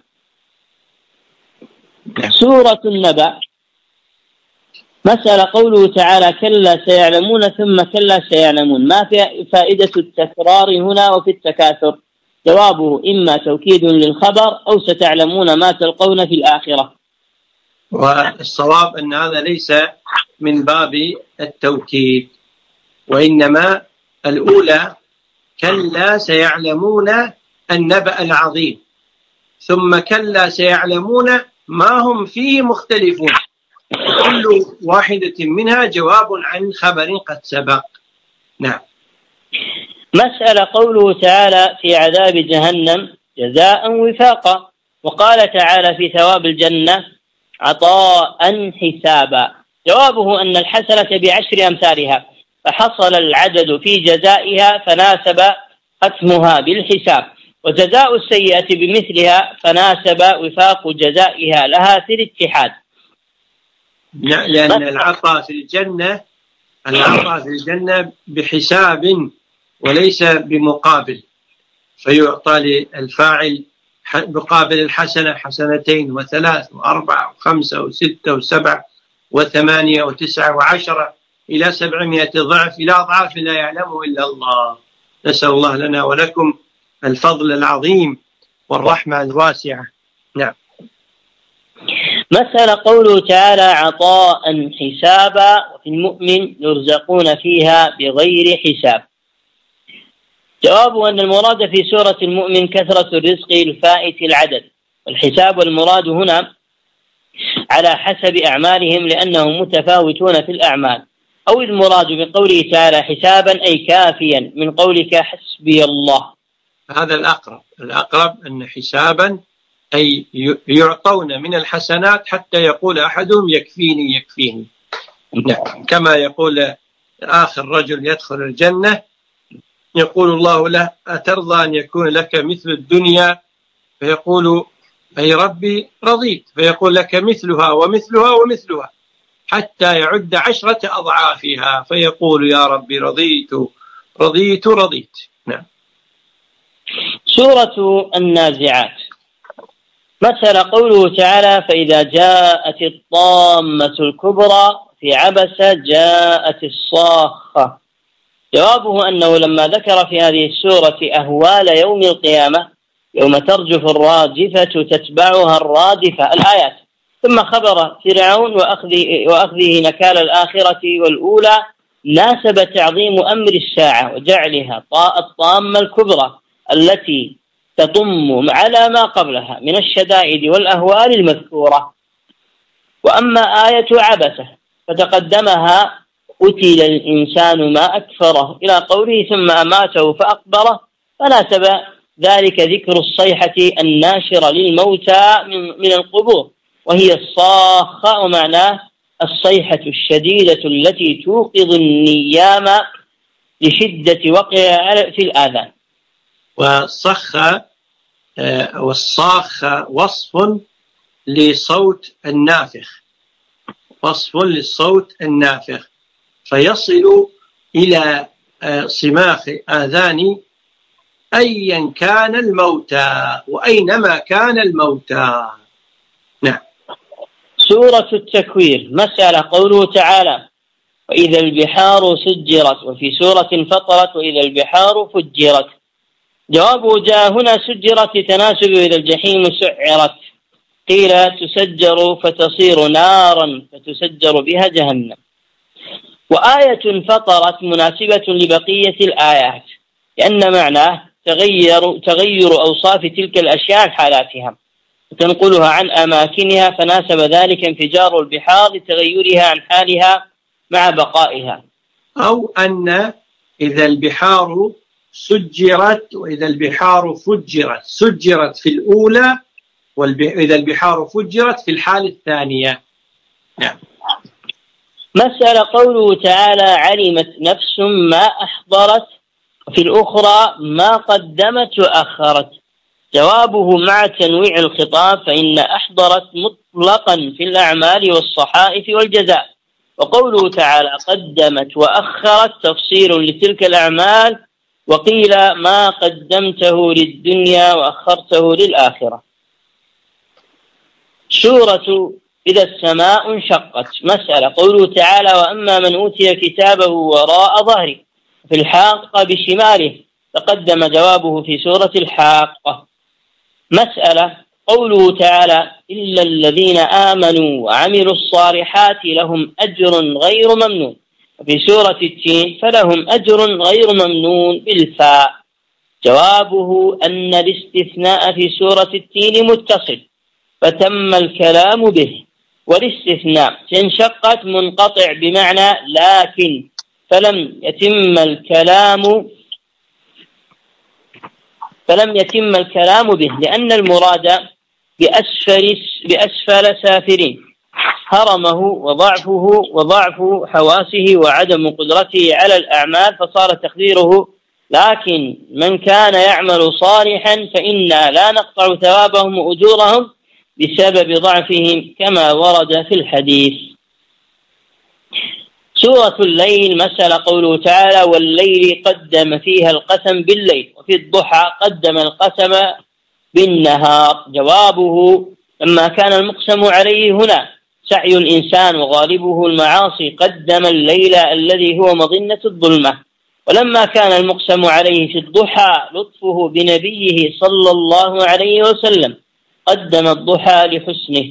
سورة النبأ. مسألة قوله تعالى كلا سيعلمون ثم كلا سيعلمون، ما في فائدة التكرار هنا وفي التكاثر؟ جوابه إما توكيد للخبر أو ستعلمون ما تلقون في الآخرة. والصواب أن هذا ليس من باب التوكيد، وإنما الأولى كلا سيعلمون النبأ العظيم، ثم كلا سيعلمون ما هم فيه مختلفون، كل واحدة منها جواب عن خبر قد سبق. نعم. مسألة قوله تعالى في عذاب جهنم جزاء وفاقا، وقال تعالى في ثواب الجنة عطاء حسابا. جوابه أن الحسنة بعشر أمثالها، فحصل العدد في جزائها فناسب ختمها بالحساب، وجزاء السيئة بمثلها فناسب وفاق جزائها لها في الاتحاد. لأن العطاء في الجنة العطاء في الجنة بحساب وليس بمقابل، فيعطى للفاعل مقابل الحسنة حسنتين وثلاث وأربع وخمسة وستة وسبع وثمانية وتسعة وعشرة إلى سبعمائة ضعف، إلى أضعاف لا يعلمه إلا الله. نسأل الله لنا ولكم الفضل العظيم والرحمة الواسعة. نعم. مسألة قوله تعالى عطاء حسابا، وفي المؤمن يرزقون فيها بغير حساب. جوابه أن المراد في سورة المؤمن كثرة الرزق الفائت العدد، والحساب المراد هنا على حسب أعمالهم لأنهم متفاوتون في الأعمال، أو المراد بقوله تعالى حسابا أي كافيا من قولك حسبي الله. هذا الأقرب الأقرب أن حسابا أي يعطون من الحسنات حتى يقول أحدهم يكفيني يكفيني، كما يقول آخر رجل يدخل الجنة يقول الله له أترضى أن يكون لك مثل الدنيا؟ فيقول أي ربي رضيت، فيقول لك مثلها ومثلها ومثلها حتى يعد عشرة أضعافها، فيقول يا ربي رضيت رضيت رضيت. نعم. سورة النازعات. مثل قوله تعالى فإذا جاءت الطامة الكبرى في عبس جاءت الصاخة. جوابه أنه لما ذكر في هذه السورة أهوال يوم القيامة يوم ترجف الراجفة تتبعها الرادفة الآيات، ثم خبر فرعون وأخذه نكال الآخرة والأولى، ناسب تعظيم أمر الساعة وجعلها الطامة الكبرى التي تضم على ما قبلها من الشدائد والأهوال المذكورة. وأما آية عبسة فتقدمها قتل الإنسان ما أكفره إلى قوله ثم أماته فأقبره، فناسب ذلك ذكر الصيحة الناشرة للموتى من القبور، وهي الصاخة، ومعناه الصيحة الشديدة التي توقظ النيام لشدة وقعها في الآذان. والصخة والصاخة وصف لصوت النافخ، وصف للصوت النافخ، فيصل إلى صماخ آذان أيا كان الموتى وأينما كان الموتى. نعم. سورة التكوير. مسألة. قوله تعالى: وإذا البحار سجرت، وفي سورة فطرت: وإذا البحار فجرت. جوابه جاء هنا سجرت لتناسب إذا الجحيم سعرت، قيل تسجر فتصير نارا فتسجر بها جهنم. وآية فطرت مناسبة لبقية الآيات، لأن معناه تغير, تغير أوصاف تلك الأشياء عن حالاتها وتنقلها عن أماكنها، فناسب ذلك انفجار البحار لتغيرها عن حالها مع بقائها. أو أن إذا البحار سجرت وإذا البحار فجرت، سجرت في الأولى وإذا البحار فجرت في الحالة الثانية. نعم. مسألة. قوله تعالى: علمت نفس ما أحضرت، وفي الأخرى ما قدمت وأخرت. جوابه مع تنويع الخطاب، فإن أحضرت مطلقا في الأعمال والصحائف والجزاء، وقوله تعالى قدمت وأخرت تفصيل لتلك الأعمال، وقيل ما قدمته للدنيا وأخرته للآخرة. سورة إذا السماء انشقت. مسألة. قوله تعالى: وأما من أوتي كتابه وراء ظهره في الحاقة بشماله، تقدم جوابه في سورة الحاقة. مسألة. قوله تعالى: إلا الذين آمنوا وعملوا الصالحات لهم أجر غير ممنون، وفي سورة التين: فلهم أجر غير ممنون بالفاء. جوابه أن الاستثناء في سورة التين متصل فتم الكلام به، والاستثناء انشقت منقطع بمعنى لكن، فلم يتم الكلام فلم يتم الكلام به، لأن المراد بأسفل بأسفل سافرين هرمه وضعفه وضعف حواسه وعدم قدرته على الأعمال، فصار تقديره: لكن من كان يعمل صالحا فإنا لا نقطع ثوابهم وأجورهم بسبب ضعفهم، كما ورد في الحديث. سورة الليل. مسألة. قوله تعالى: والليل قدم فيها القسم بالليل، وفي الضحى قدم القسم بالنهار. جوابه: لما كان المقسم عليه هنا سعي الإنسان وغالبه المعاصي قدم الليل الذي هو مظنة الظلمة، ولما كان المقسم عليه في الضحى لطفه بنبيه صلى الله عليه وسلم قدم الضحى لحسنه.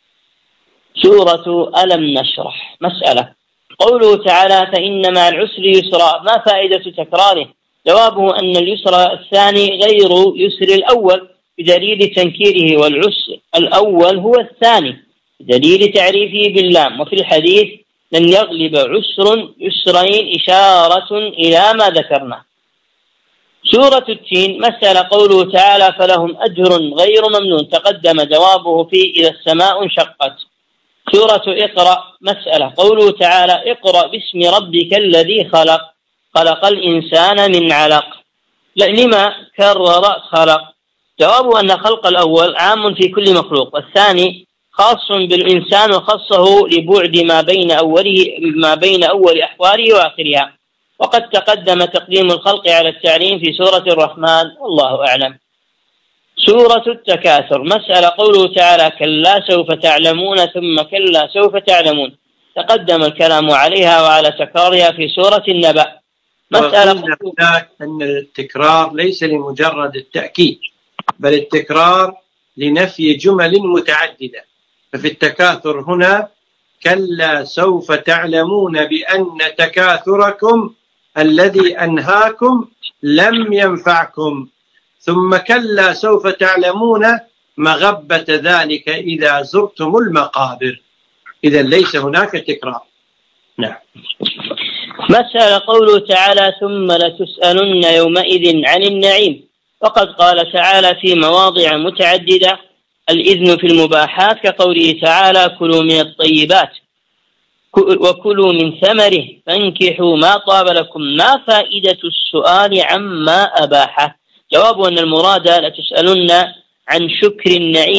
سورة ألم نشرح. مسألة. قوله تعالى: فإن مع العسر يسرا، ما فائدة تكراره؟ جوابه أن اليسر الثاني غير يسر الأول بدليل تنكيره، والعسر الأول هو الثاني بدليل تعريفه باللام، وفي الحديث: لن يغلب عسر يسرين، إشارة إلى ما ذكرنا. سورة التين. مسألة. قوله تعالى: فلهم أجر غير ممنون، تقدم جوابه في إذا السماء انشقت. سورة اقرأ. مسألة. قوله تعالى: اقرأ باسم ربك الذي خلق، خلق الإنسان من علق. لما كرر خلق؟ جوابه أن خلق الأول عام في كل مخلوق، والثاني خاص بالإنسان وخصه لبعد ما بين أوله ما بين أول أحواله وآخرها، وقد تقدم تقديم الخلق على التعليم في سورة الرحمن، والله أعلم. سورة التكاثر. مسألة. قوله تعالى: كلا سوف تعلمون ثم كلا سوف تعلمون، تقدم الكلام عليها وعلى تكرارها في سورة النبأ. مسألة. أن التكرار ليس لمجرد التأكيد، بل التكرار لنفي جمل متعددة، ففي التكاثر هنا: كلا سوف تعلمون بأن تكاثركم الذي أنهاكم لم ينفعكم، ثم كلا سوف تعلمون مغبة ذلك إذا زرتم المقابر. إذا ليس هناك تكرار. نعم. مسألة. قوله تعالى: ثم لتسألن يومئذ عن النعيم، وقد قال تعالى في مواضع متعددة الإذن في المباحات، كقوله تعالى: كلوا من الطيبات وكلوا من ثمره فانكحوا ما طاب لكم. ما فائدة السؤال عما أباحه؟ جواب أن المراد لتسألن عن شكر النعيم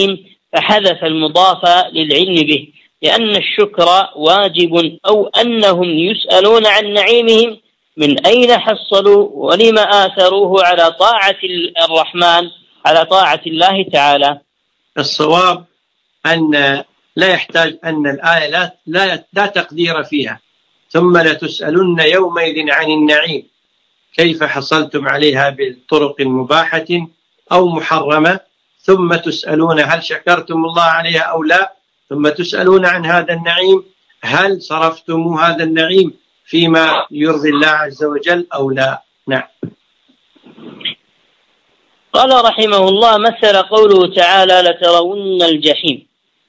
فحذف المضاف للعلم به، لأن الشكر واجب، أو أنهم يسألون عن نعيمهم من أين حصلوا ولما آثروه على طاعة الرحمن، على طاعة الله تعالى. الصواب أن لا يحتاج أن الآية لا, لا, لا تقدير فيها، ثم لتسألن يومئذ عن النعيم كيف حصلتم عليها بالطرق المباحة أو محرمة، ثم تسألون هل شكرتم الله عليها أو لا، ثم تسألون عن هذا النعيم هل صرفتم هذا النعيم فيما يرضي الله عز وجل أو لا. نعم. قال رحمه الله: مثل قوله تعالى: لترون الجحيم،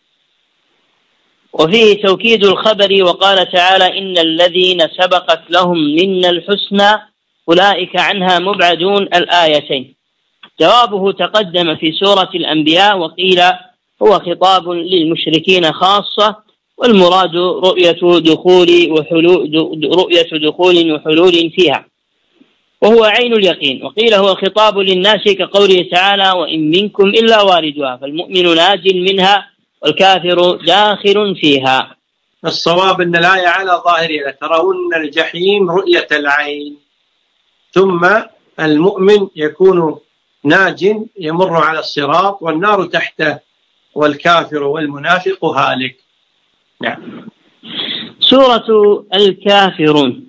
وفيه توكيد الخبر، وقال تعالى: إن الذين سبقت لهم منا الحسنى أولئك عنها مبعدون، الآيتين. جوابه تقدم في سورة الأنبياء، وقيل هو خطاب للمشركين خاصة، والمراد رؤية دخول وحلول رؤية دخول وحلول فيها، وهو عين اليقين. وقيل هو خطاب للناس كقوله تعالى: وإن منكم إلا واردها، فالمؤمن ناج منها والكافر داخل فيها. الصواب أن الآية على ظاهرها لترون الجحيم رؤية العين، ثم المؤمن يكون ناج يمر على الصراط والنار تحته، والكافر والمنافق هالك. نعم. سورة الكافرون،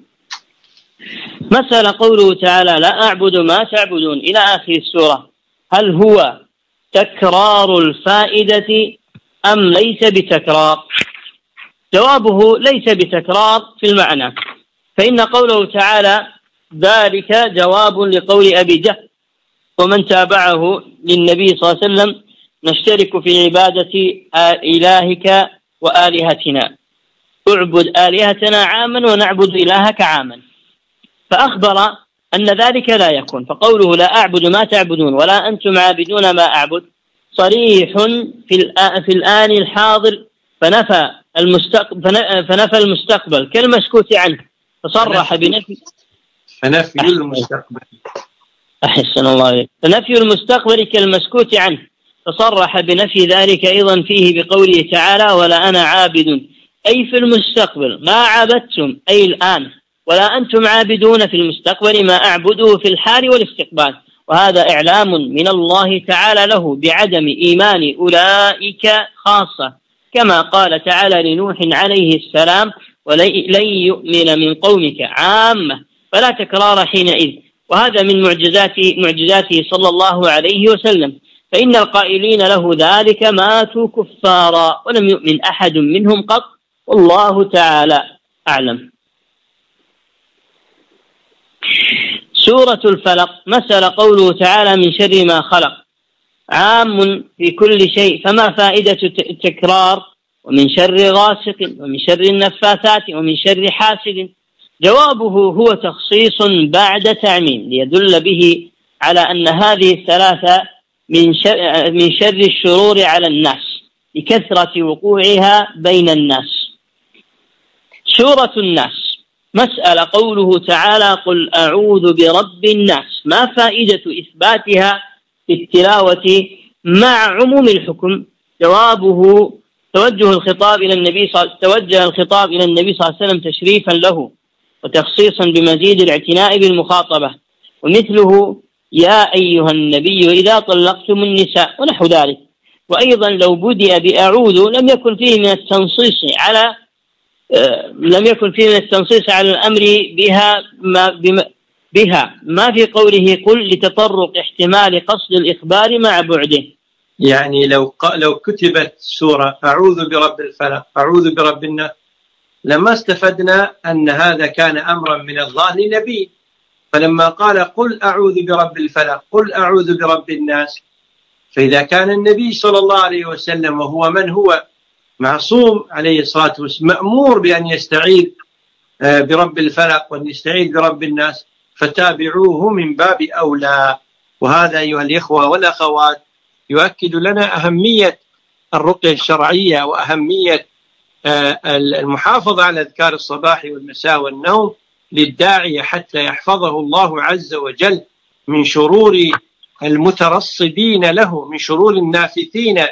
مثل قوله تعالى: لا أعبد ما تعبدون، إلى آخر السورة. هل هو تكرار الفائدة أم ليس بتكرار؟ جوابه ليس بتكرار في المعنى، فإن قوله تعالى ذلك جواب لقول أبي جهل ومن تابعه للنبي صلى الله عليه وسلم: نشترك في عبادة إلهك وآلهتنا، اعبد آلهتنا عاما ونعبد إلهك عاما. فأخبر أن ذلك لا يكون، فقوله لا أعبد ما تعبدون ولا أنتم عابدون ما أعبد صريح في الآن الحاضر، فنفى المستقبل, فنفى المستقبل كالمسكوت عنه، فصرح بنفي فنفي المستقبل أحسن الله عليك فنفي المستقبل كالمسكوت عنه، فصرح بنفي ذلك أيضا فيه بقوله تعالى: ولا أنا عابد، أي في المستقبل ما عبدتم أي الآن، ولا أنتم عابدون في المستقبل ما أعبده في الحال والاستقبال. وهذا إعلام من الله تعالى له بعدم إيمان أولئك خاصة، كما قال تعالى لنوح عليه السلام: ولن يؤمن من قومك عامة، فلا تكرار حينئذ. وهذا من معجزات معجزاته صلى الله عليه وسلم، فإن القائلين له ذلك ماتوا كفارا ولم يؤمن أحد منهم قط، والله تعالى أعلم. سورة الفلق، مثل قوله تعالى: من شر ما خلق، عام في كل شيء، فما فائدة التكرار؟ ومن شر غاسق، ومن شر النفاثات، ومن شر حاسد. جوابه هو تخصيص بعد تعميم، ليدل به على أن هذه الثلاثة من شر, من شر الشرور على الناس لكثرة وقوعها بين الناس. سورة الناس، مسألة قوله تعالى: قل أعوذ برب الناس، ما فائدة إثباتها في التلاوة مع عموم الحكم؟ جوابه توجه الخطاب إلى النبي صل... توجه الخطاب إلى النبي صلى الله عليه وسلم تشريفا له وتخصيصا بمزيد الاعتناء بالمخاطبة، ومثله يا أيها النبي إذا طلقتم النساء ونحو ذلك. وأيضا لو بدأ بأعوذ لم يكن فيه من التنصيص على لم يكن فيه من التنصيص على الأمر بها ما, بها ما في قوله قل لتطرق احتمال قصد الإخبار مع بعده. يعني لو لو كتبت سورة أعوذ برب الفلق أعوذ برب الناس لما استفدنا أن هذا كان أمرا من الله لنبي، فلما قال قل أعوذ برب الفلق قل أعوذ برب الناس، فإذا كان النبي صلى الله عليه وسلم وهو من هو معصوم عليه الصلاة والسلام مأمور بأن يستعيذ برب الفلق وأن يستعيذ برب الناس، فتابعوه من باب أولى. وهذا أيها الإخوة والأخوات يؤكد لنا أهمية الرقية الشرعية وأهمية المحافظة على أذكار الصباح والمساء والنوم للداعية حتى يحفظه الله عز وجل من شرور المترصدين له، من شرور النافثين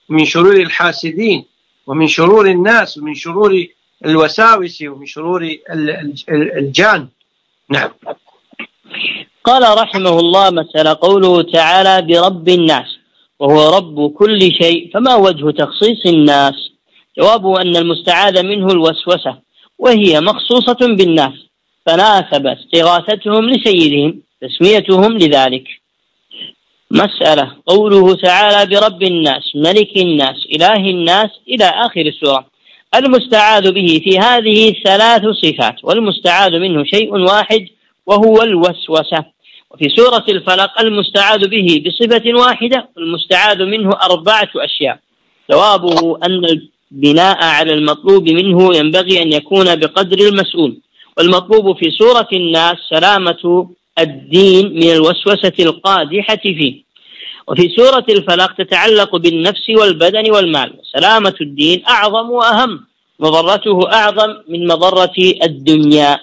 ومن شرور الحاسدين ومن شرور الناس ومن شرور الوساوس ومن شرور الجان. نعم. قال رحمه الله: مثل قوله تعالى برب الناس وهو رب كل شيء، فما وجه تخصيص الناس؟ جوابه أن المستعاذ منه الوسوسة، وهي مخصوصة بالناس، فناسب استغاثتهم لسيدهم تسميتهم لذلك. مسألة قوله تعالى برب الناس ملك الناس إله الناس إلى آخر السورة، المستعاذ به في هذه ثلاث صفات، والمستعاذ منه شيء واحد وهو الوسوسة. وفي سورة الفلق المستعاذ به بصفة واحدة والمستعاذ منه أربعة أشياء. جوابه أن البناء على المطلوب منه ينبغي أن يكون بقدر المسؤول، والمطلوب في سورة الناس سلامة الدين من الوسوسة القادحة فيه، وفي سورة الفلق تتعلق بالنفس والبدن والمال، وسلامة الدين أعظم وأهم، مضرته أعظم من مضرة الدنيا.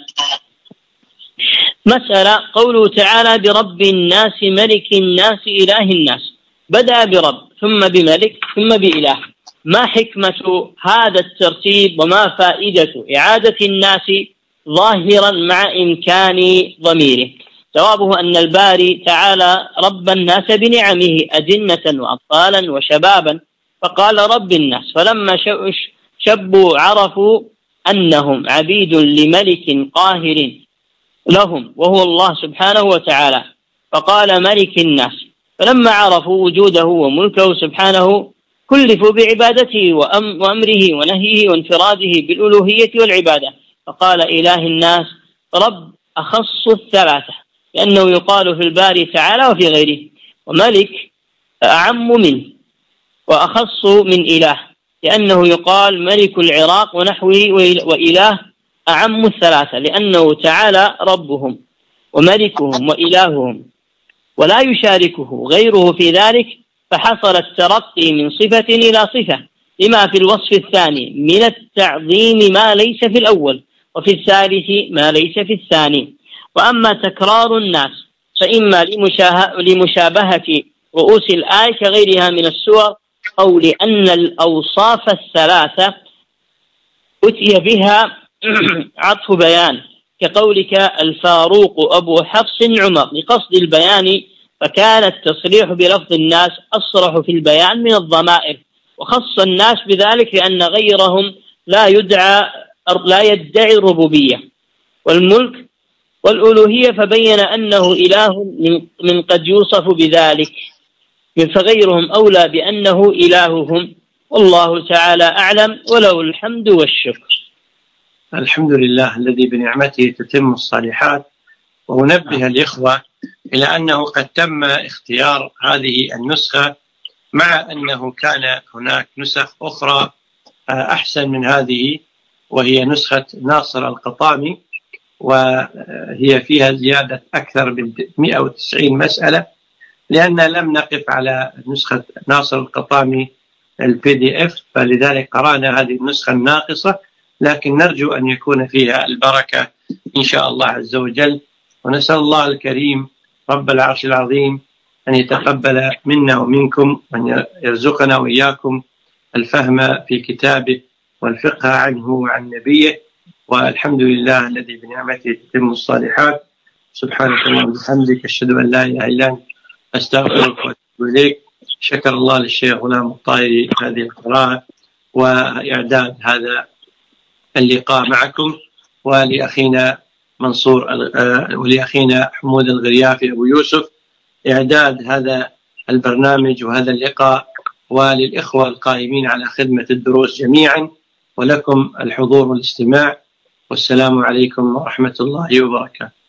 مسألة قوله تعالى برب الناس ملك الناس إله الناس، بدأ برب ثم بملك ثم بإله، ما حكمة هذا الترتيب وما فائدة إعادة الناس ظاهرا مع إمكان ضميره؟ جوابه أن الباري تعالى رب الناس بنعمه أجنة وأطفالا وشبابا، فقال رب الناس، فلما شبوا عرفوا أنهم عبيد لملك قاهر لهم وهو الله سبحانه وتعالى، فقال ملك الناس، فلما عرفوا وجوده وملكه سبحانه كلفوا بعبادته وأمره ونهيه وانفراده بالألوهية والعبادة، فقال إله الناس رب أخص الثلاثة، لأنه يقال في الباري تعالى وفي غيره، وملك أعم منه وأخص من إله، لأنه يقال ملك العراق ونحوه، وإله أعم الثلاثة لأنه تعالى ربهم وملكهم وإلههم ولا يشاركه غيره في ذلك، فحصل الترقي من صفة إلى صفة لما في الوصف الثاني من التعظيم ما ليس في الأول، وفي الثالث ما ليس في الثاني. وأما تكرار الناس فإما لمشابهة رؤوس الآية كغيرها من السور، أو لأن الأوصاف الثلاثة أتي بها عطف بيان، كقولك الفاروق أبو حفص عمر لقصد البيان، فكان التصريح بلفظ الناس أصرح في البيان من الضمائر، وخص الناس بذلك لأن غيرهم لا يدعى لا يدعي الربوبية والملك والألوهية، فبين أنه إله من قد يوصف بذلك، فغيرهم أولى بأنه إلههم، والله تعالى أعلم، وله الحمد والشكر. الحمد لله الذي بنعمته تتم الصالحات. ونبه الإخوة إلى أنه قد تم اختيار هذه النسخة، مع أنه كان هناك نسخ أخرى أحسن من هذه، وهي نسخة ناصر القطامي، وهي فيها زيادة أكثر من مئة وتسعين مسألة، لأن لم نقف على نسخة ناصر القطامي البي دي اف، فلذلك قرأنا هذه النسخة الناقصة، لكن نرجو أن يكون فيها البركة إن شاء الله عز وجل. ونسأل الله الكريم رب العرش العظيم أن يتقبل منا ومنكم، وأن يرزقنا وإياكم الفهم في كتابه والفقه عنه وعن نبيه. والحمد لله الذي بنعمته تتم الصالحات. سبحانك اللهم وبحمدك، أشهد أن لا إله إلا أنت، أستغفرك وأتوب إليك. شكر الله للشيخ غلام الطاهري هذه القراءة وإعداد هذا اللقاء معكم، ولأخينا منصور ولأخينا حمود الغريافي أبو يوسف إعداد هذا البرنامج وهذا اللقاء، وللإخوة القائمين على خدمة الدروس جميعا، ولكم الحضور والاستماع. والسلام عليكم ورحمة الله وبركاته.